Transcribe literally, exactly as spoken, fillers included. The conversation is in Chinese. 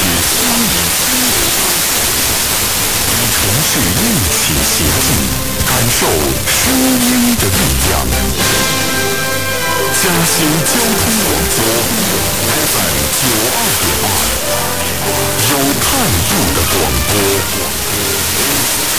心灵鸡汤，与城市一起行进，感受声音的力量。嘉兴交通广播 F M 九二点二，有态度的广播。